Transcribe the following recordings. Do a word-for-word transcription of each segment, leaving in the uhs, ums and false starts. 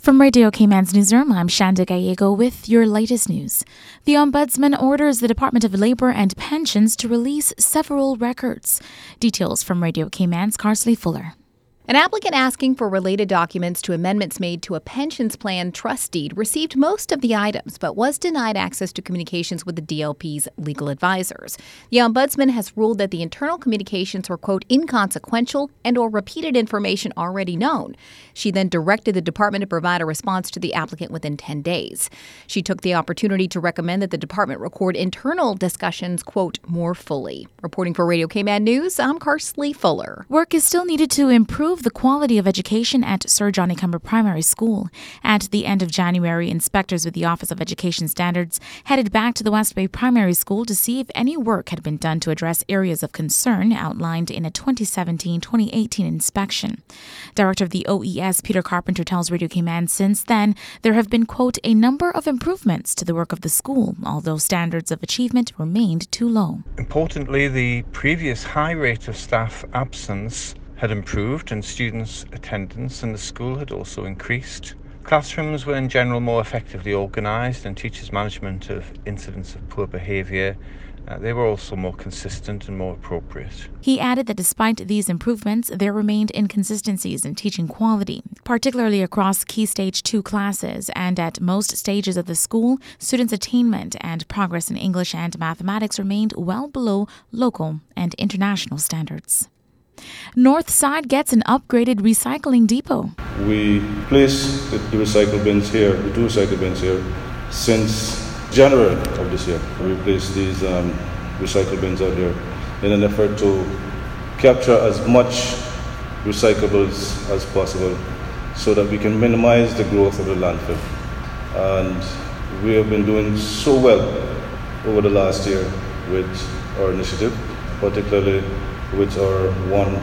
From Radio Cayman's newsroom, I'm Shanda Gallego with your latest news. The Ombudsman orders the Department of Labour and Pensions to release several records. Details from Radio Cayman's Carsley Fuller. An applicant asking for related documents to amendments made to a pensions plan trust deed received most of the items, but was denied access to communications with the D L P's legal advisors. The Ombudsman has ruled that the internal communications were, quote, inconsequential and or repeated information already known. She then directed the department to provide a response to the applicant within ten days. She took the opportunity to recommend that the department record internal discussions, quote, more fully. Reporting for Radio Cayman News, I'm Carsley Fuller. Work is still needed to improve the quality of education at Sir Johnny Cumber Primary School. At the end of January, inspectors with the Office of Education Standards headed back to the West Bay Primary School to see if any work had been done to address areas of concern outlined in a twenty seventeen twenty eighteen inspection. Director of the O E S, Peter Carpenter, tells Radio Cayman since then there have been, quote, a number of improvements to the work of the school, although standards of achievement remained too low. Importantly, the previous high rate of staff absence had improved and students' attendance in the school had also increased. Classrooms were in general more effectively organised and teachers' management of incidents of poor behaviour, uh, they were also more consistent and more appropriate. He added that despite these improvements, there remained inconsistencies in teaching quality, particularly across Key Stage two classes, and at most stages of the school, students' attainment and progress in English and mathematics remained well below local and international standards. Northside gets an upgraded recycling depot. We place the recycle bins here, the two recycle bins here, since January of this year. We place these um, recycle bins out here in an effort to capture as much recyclables as possible so that we can minimize the growth of the landfill. And we have been doing so well over the last year with our initiative, particularly with our one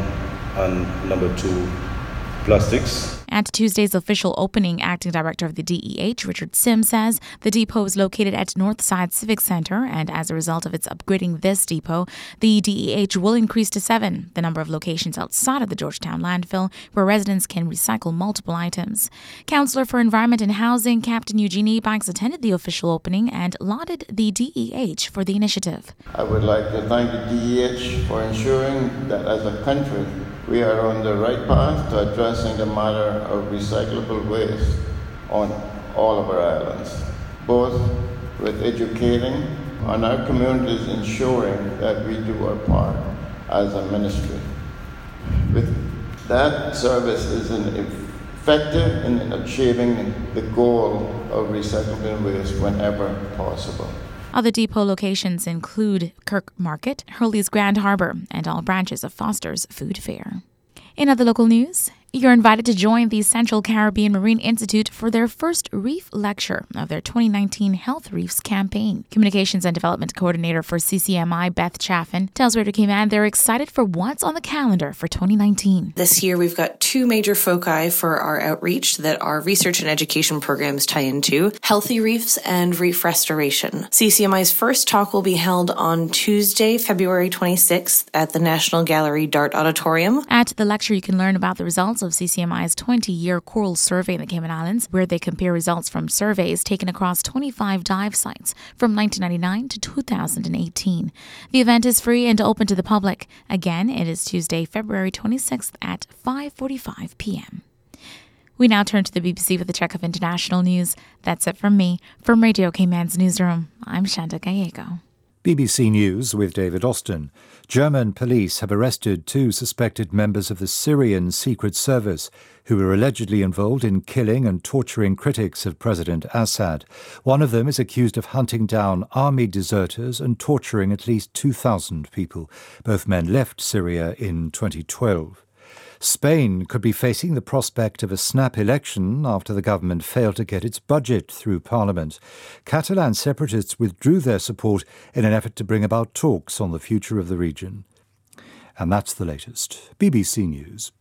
and number two plastics. At Tuesday's official opening, Acting Director of the D E H, Richard Sims, says the depot is located at Northside Civic Centre, and as a result of its upgrading this depot, the D E H will increase to seven, the number of locations outside of the Georgetown landfill where residents can recycle multiple items. Councillor for Environment and Housing, Captain Eugene Ebanks, attended the official opening and lauded the D E H for the initiative. I would like to thank the D E H for ensuring that as a country, we are on the right path to addressing the matter of recyclable waste on all of our islands, both with educating on our communities, ensuring that we do our part as a ministry. With that, service is effective in achieving the goal of recyclable waste whenever possible. Other depot locations include Kirk Market, Hurley's Grand Harbour, and all branches of Foster's Food Fair. In other local news, you're invited to join the Central Caribbean Marine Institute for their first Reef Lecture of their twenty nineteen Health Reefs campaign. Communications and Development Coordinator for C C M I, Beth Chaffin, tells Radio Cayman they're excited for what's on the calendar for twenty nineteen. This year, we've got two major foci for our outreach that our research and education programs tie into: healthy reefs and reef restoration. C C M I's first talk will be held on Tuesday, February twenty-sixth at the National Gallery Dart Auditorium. At the lecture, you can learn about the results of C C M I's twenty-year coral survey in the Cayman Islands, where they compare results from surveys taken across twenty-five dive sites from nineteen ninety-nine to two thousand eighteen. The event is free and open to the public. Again, it is Tuesday, February twenty-sixth at five forty-five p.m. We now turn to the B B C with a check of international news. That's it from me. From Radio Cayman's newsroom, I'm Shanda Gallego. B B C News with David Austin. German police have arrested two suspected members of the Syrian Secret Service who were allegedly involved in killing and torturing critics of President Assad. One of them is accused of hunting down army deserters and torturing at least two thousand people. Both men left Syria in twenty twelve. Spain could be facing the prospect of a snap election after the government failed to get its budget through Parliament. Catalan separatists withdrew their support in an effort to bring about talks on the future of the region. And that's the latest. B B C News.